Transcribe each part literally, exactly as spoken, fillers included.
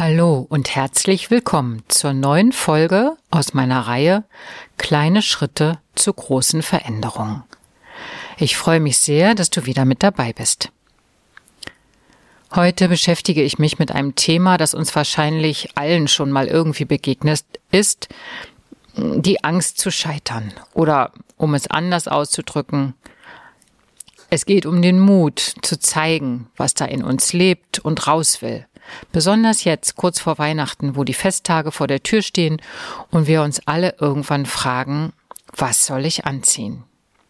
Hallo und herzlich willkommen zur neuen Folge aus meiner Reihe Kleine Schritte zu großen Veränderungen. Ich freue mich sehr, dass du wieder mit dabei bist. Heute beschäftige ich mich mit einem Thema, das uns wahrscheinlich allen schon mal irgendwie begegnet ist, die Angst zu scheitern. Oder, um es anders auszudrücken, es geht um den Mut zu zeigen, was da in uns lebt und raus will. Besonders jetzt, kurz vor Weihnachten, wo die Festtage vor der Tür stehen und wir uns alle irgendwann fragen, was soll ich anziehen?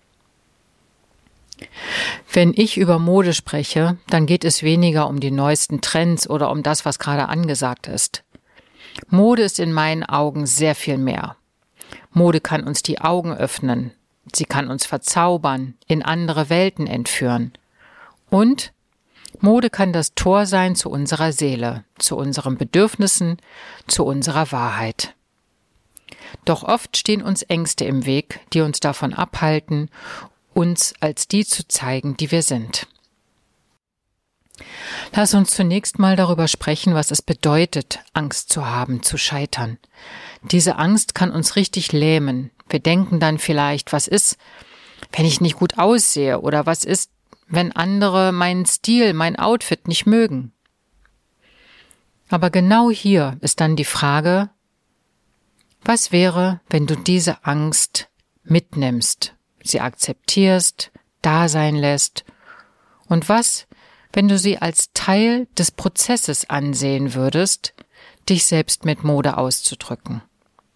Wenn ich über Mode spreche, dann geht es weniger um die neuesten Trends oder um das, was gerade angesagt ist. Mode ist in meinen Augen sehr viel mehr. Mode kann uns die Augen öffnen, sie kann uns verzaubern, in andere Welten entführen. Und Mode kann das Tor sein zu unserer Seele, zu unseren Bedürfnissen, zu unserer Wahrheit. Doch oft stehen uns Ängste im Weg, die uns davon abhalten, uns als die zu zeigen, die wir sind. Lass uns zunächst mal darüber sprechen, was es bedeutet, Angst zu haben, zu scheitern. Diese Angst kann uns richtig lähmen. Wir denken dann vielleicht, was ist, wenn ich nicht gut aussehe, oder was ist, wenn andere meinen Stil, mein Outfit nicht mögen. Aber genau hier ist dann die Frage, was wäre, wenn du diese Angst mitnimmst, sie akzeptierst, da sein lässt, und was, wenn du sie als Teil des Prozesses ansehen würdest, dich selbst mit Mode auszudrücken.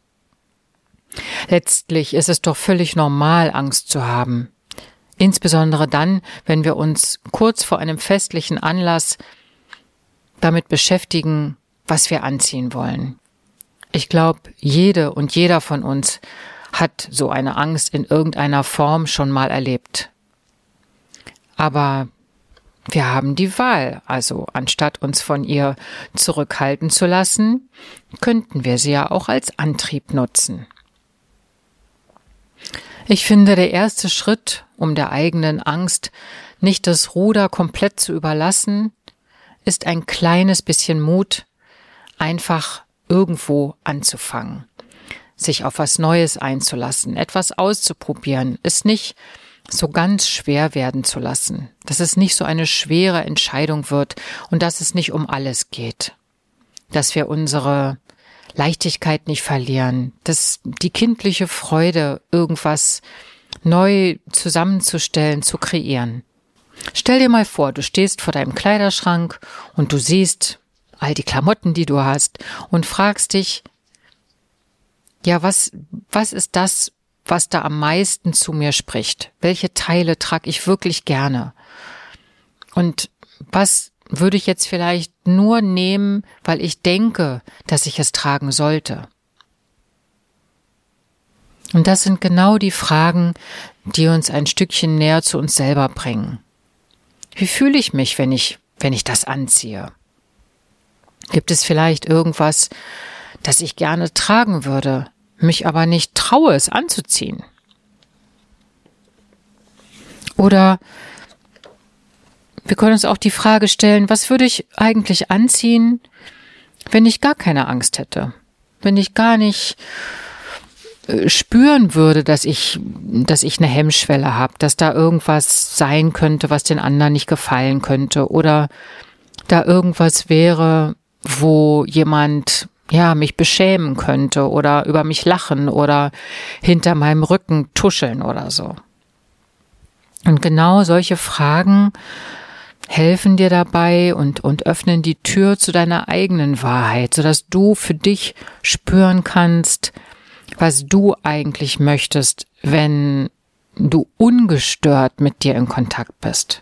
Letztlich ist es doch völlig normal, Angst zu haben. Insbesondere dann, wenn wir uns kurz vor einem festlichen Anlass damit beschäftigen, was wir anziehen wollen. Ich glaube, jede und jeder von uns hat so eine Angst in irgendeiner Form schon mal erlebt. Aber wir haben die Wahl, also anstatt uns von ihr zurückhalten zu lassen, könnten wir sie ja auch als Antrieb nutzen. Ich finde, der erste Schritt, um der eigenen Angst nicht das Ruder komplett zu überlassen, ist ein kleines bisschen Mut, einfach irgendwo anzufangen, sich auf was Neues einzulassen, etwas auszuprobieren, es nicht so ganz schwer werden zu lassen, dass es nicht so eine schwere Entscheidung wird und dass es nicht um alles geht, dass wir unsere Leichtigkeit nicht verlieren, dass die kindliche Freude, irgendwas neu zusammenzustellen, zu kreieren. Stell dir mal vor, du stehst vor deinem Kleiderschrank und du siehst all die Klamotten, die du hast, und fragst dich, ja, was, was ist das, was da am meisten zu mir spricht? Welche Teile trage ich wirklich gerne? Und was würde ich jetzt vielleicht nur nehmen, weil ich denke, dass ich es tragen sollte? Und das sind genau die Fragen, die uns ein Stückchen näher zu uns selber bringen. Wie fühle ich mich, wenn ich, wenn ich das anziehe? Gibt es vielleicht irgendwas, das ich gerne tragen würde, mich aber nicht traue, es anzuziehen? Oder wir können uns auch die Frage stellen, was würde ich eigentlich anziehen, wenn ich gar keine Angst hätte? Wenn ich gar nicht äh, spüren würde, dass ich, dass ich eine Hemmschwelle habe, dass da irgendwas sein könnte, was den anderen nicht gefallen könnte, oder da irgendwas wäre, wo jemand ja mich beschämen könnte oder über mich lachen oder hinter meinem Rücken tuscheln oder so. Und genau solche Fragen helfen dir dabei und, und öffnen die Tür zu deiner eigenen Wahrheit, sodass du für dich spüren kannst, was du eigentlich möchtest, wenn du ungestört mit dir in Kontakt bist.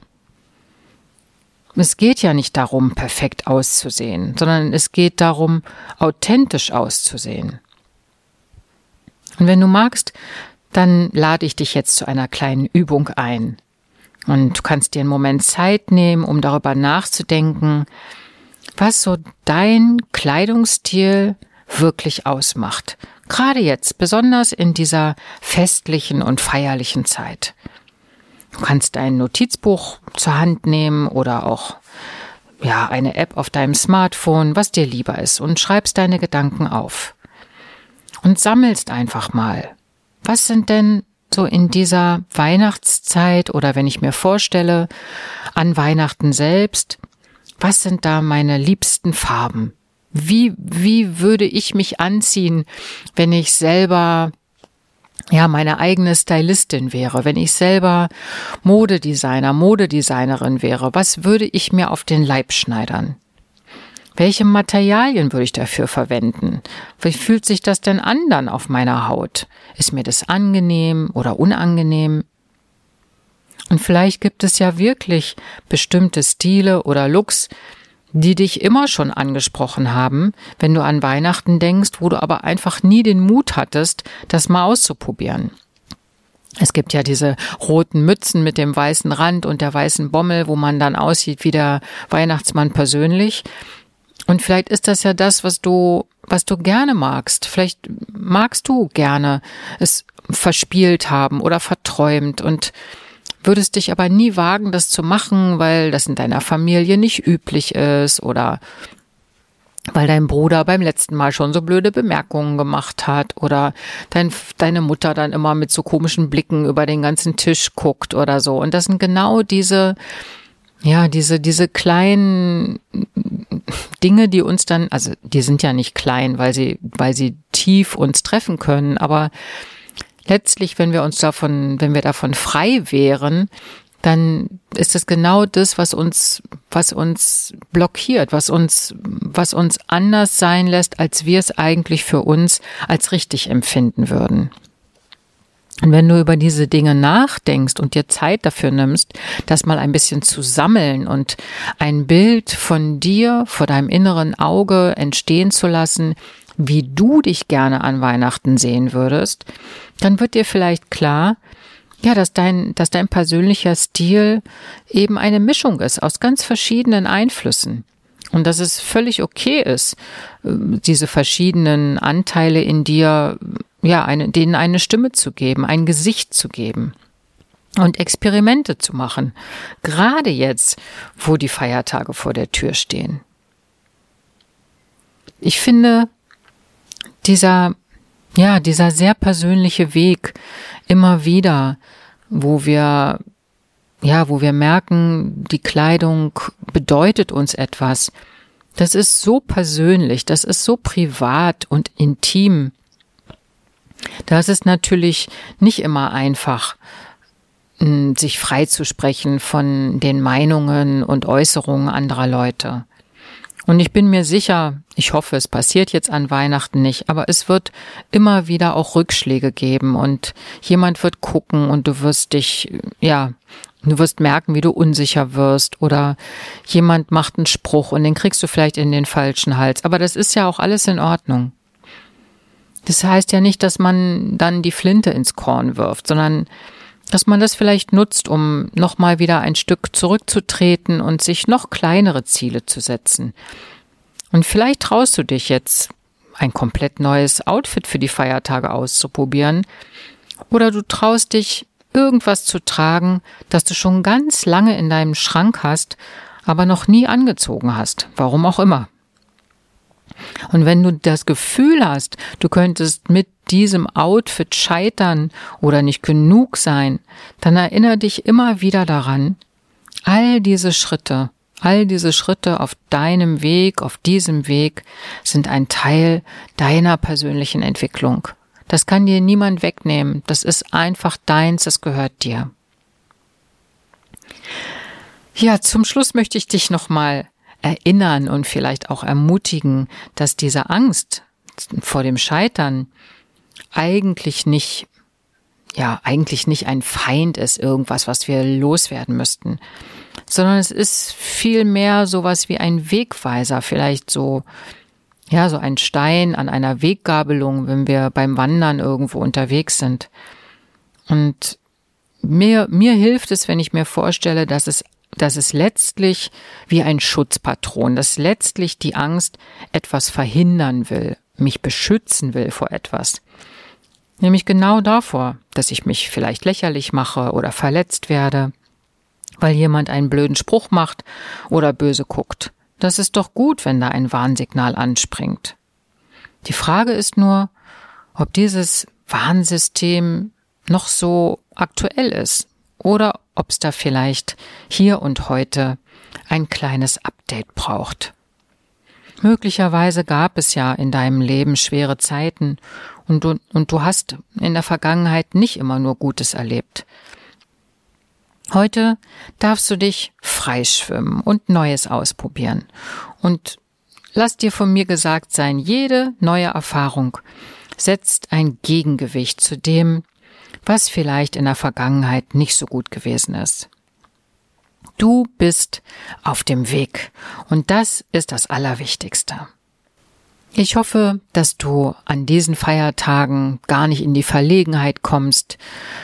Es geht ja nicht darum, perfekt auszusehen, sondern es geht darum, authentisch auszusehen. Und wenn du magst, dann lade ich dich jetzt zu einer kleinen Übung ein. Und du kannst dir einen Moment Zeit nehmen, um darüber nachzudenken, was so dein Kleidungsstil wirklich ausmacht. Gerade jetzt, besonders in dieser festlichen und feierlichen Zeit. Du kannst ein Notizbuch zur Hand nehmen oder auch ja, eine App auf deinem Smartphone, was dir lieber ist, und schreibst deine Gedanken auf. Und sammelst einfach mal. Was sind denn so in dieser Weihnachtszeit oder wenn ich mir vorstelle, an Weihnachten selbst, was sind da meine liebsten Farben? Wie, wie würde ich mich anziehen, wenn ich selber, ja, meine eigene Stylistin wäre, wenn ich selber Modedesigner, Modedesignerin wäre? Was würde ich mir auf den Leib schneidern? Welche Materialien würde ich dafür verwenden? Wie fühlt sich das denn an dann auf meiner Haut? Ist mir das angenehm oder unangenehm? Und vielleicht gibt es ja wirklich bestimmte Stile oder Looks, die dich immer schon angesprochen haben, wenn du an Weihnachten denkst, wo du aber einfach nie den Mut hattest, das mal auszuprobieren. Es gibt ja diese roten Mützen mit dem weißen Rand und der weißen Bommel, wo man dann aussieht wie der Weihnachtsmann persönlich. Und vielleicht ist das ja das, was du, was du gerne magst. Vielleicht magst du gerne es verspielt haben oder verträumt und würdest dich aber nie wagen, das zu machen, weil das in deiner Familie nicht üblich ist oder weil dein Bruder beim letzten Mal schon so blöde Bemerkungen gemacht hat oder dein, deine Mutter dann immer mit so komischen Blicken über den ganzen Tisch guckt oder so. Und das sind genau diese, ja, diese, diese kleinen Dinge, die uns dann, also die sind ja nicht klein, weil sie, weil sie tief uns treffen können, aber letztlich, wenn wir uns davon, wenn wir davon frei wären, dann ist es genau das, was uns, was uns blockiert, was uns, was uns anders sein lässt, als wir es eigentlich für uns als richtig empfinden würden. Und wenn du über diese Dinge nachdenkst und dir Zeit dafür nimmst, das mal ein bisschen zu sammeln und ein Bild von dir vor deinem inneren Auge entstehen zu lassen, wie du dich gerne an Weihnachten sehen würdest, dann wird dir vielleicht klar, ja, dass dein, dass dein persönlicher Stil eben eine Mischung ist aus ganz verschiedenen Einflüssen. Und dass es völlig okay ist, diese verschiedenen Anteile in dir, ja, eine, denen eine Stimme zu geben, ein Gesicht zu geben und Experimente zu machen. Gerade jetzt, wo die Feiertage vor der Tür stehen. Ich finde, dieser, ja, dieser sehr persönliche Weg immer wieder, wo wir, ja, wo wir merken, die Kleidung bedeutet uns etwas. Das ist so persönlich, das ist so privat und intim. Da ist es natürlich nicht immer einfach, sich freizusprechen von den Meinungen und Äußerungen anderer Leute. Und ich bin mir sicher, ich hoffe, es passiert jetzt an Weihnachten nicht, aber es wird immer wieder auch Rückschläge geben und jemand wird gucken und du wirst dich, ja, du wirst merken, wie du unsicher wirst oder jemand macht einen Spruch und den kriegst du vielleicht in den falschen Hals. Aber das ist ja auch alles in Ordnung. Das heißt ja nicht, dass man dann die Flinte ins Korn wirft, sondern dass man das vielleicht nutzt, um nochmal wieder ein Stück zurückzutreten und sich noch kleinere Ziele zu setzen. Und vielleicht traust du dich jetzt, ein komplett neues Outfit für die Feiertage auszuprobieren, oder du traust dich, irgendwas zu tragen, das du schon ganz lange in deinem Schrank hast, aber noch nie angezogen hast, warum auch immer. Und wenn du das Gefühl hast, du könntest mit diesem Outfit scheitern oder nicht genug sein, dann erinnere dich immer wieder daran, all diese Schritte, all diese Schritte auf deinem Weg, auf diesem Weg sind ein Teil deiner persönlichen Entwicklung. Das kann dir niemand wegnehmen, das ist einfach deins, das gehört dir. Ja, zum Schluss möchte ich dich nochmal erinnern und vielleicht auch ermutigen, dass diese Angst vor dem Scheitern eigentlich nicht, ja, eigentlich nicht ein Feind ist, irgendwas, was wir loswerden müssten, sondern es ist vielmehr sowas wie ein Wegweiser, vielleicht so, ja, so ein Stein an einer Weggabelung, wenn wir beim Wandern irgendwo unterwegs sind. Und mir, mir hilft es, wenn ich mir vorstelle, dass es dass es letztlich wie ein Schutzpatron, dass letztlich die Angst etwas verhindern will, mich beschützen will vor etwas. Nämlich genau davor, dass ich mich vielleicht lächerlich mache oder verletzt werde weil jemand einen blöden Spruch macht oder böse guckt. Das ist doch gut, wenn da ein Warnsignal anspringt. Die Frage ist nur, ob dieses Warnsystem noch so aktuell ist oder ob es da vielleicht hier und heute ein kleines Update braucht. Möglicherweise gab es ja in deinem Leben schwere Zeiten und du, und du hast in der Vergangenheit nicht immer nur Gutes erlebt. Heute darfst du dich freischwimmen und Neues ausprobieren. Und lass dir von mir gesagt sein, jede neue Erfahrung setzt ein Gegengewicht zu dem, was vielleicht in der Vergangenheit nicht so gut gewesen ist. Du bist auf dem Weg und das ist das Allerwichtigste. Ich hoffe, dass du an diesen Feiertagen gar nicht in die Verlegenheit kommst,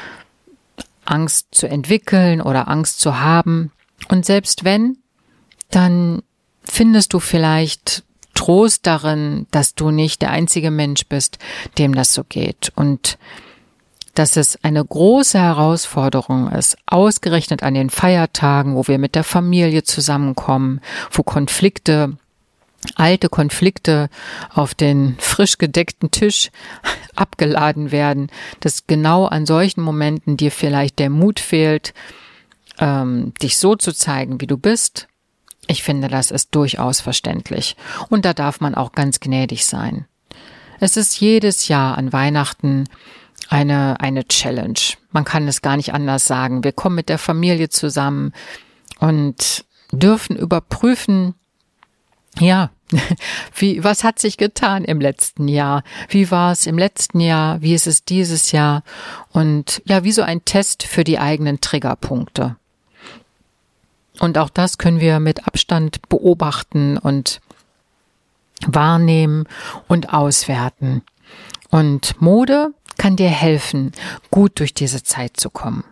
Angst zu entwickeln oder Angst zu haben. Und selbst wenn, dann findest du vielleicht Trost darin, dass du nicht der einzige Mensch bist, dem das so geht. Und dass es eine große Herausforderung ist, ausgerechnet an den Feiertagen, wo wir mit der Familie zusammenkommen, wo Konflikte, alte Konflikte auf den frisch gedeckten Tisch abgeladen werden, dass genau an solchen Momenten dir vielleicht der Mut fehlt, ähm, dich so zu zeigen, wie du bist. Ich finde, das ist durchaus verständlich. Und da darf man auch ganz gnädig sein. Es ist jedes Jahr an Weihnachten eine, eine Challenge. Man kann es gar nicht anders sagen. Wir kommen mit der Familie zusammen und dürfen überprüfen, ja, wie, was hat sich getan im letzten Jahr? Wie war es im letzten Jahr? Wie ist es dieses Jahr? Und ja, wie so ein Test für die eigenen Triggerpunkte. Und auch das können wir mit Abstand beobachten und wahrnehmen und auswerten. Und Mode kann dir helfen, gut durch diese Zeit zu kommen.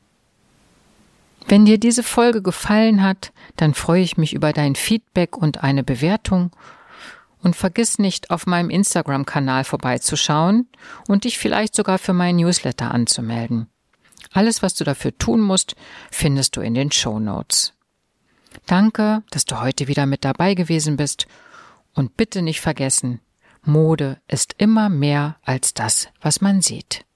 Wenn dir diese Folge gefallen hat, dann freue ich mich über dein Feedback und eine Bewertung. Und vergiss nicht, auf meinem Instagram-Kanal vorbeizuschauen und dich vielleicht sogar für meinen Newsletter anzumelden. Alles, was du dafür tun musst, findest du in den Shownotes. Danke, dass du heute wieder mit dabei gewesen bist. Und bitte nicht vergessen, Mode ist immer mehr als das, was man sieht.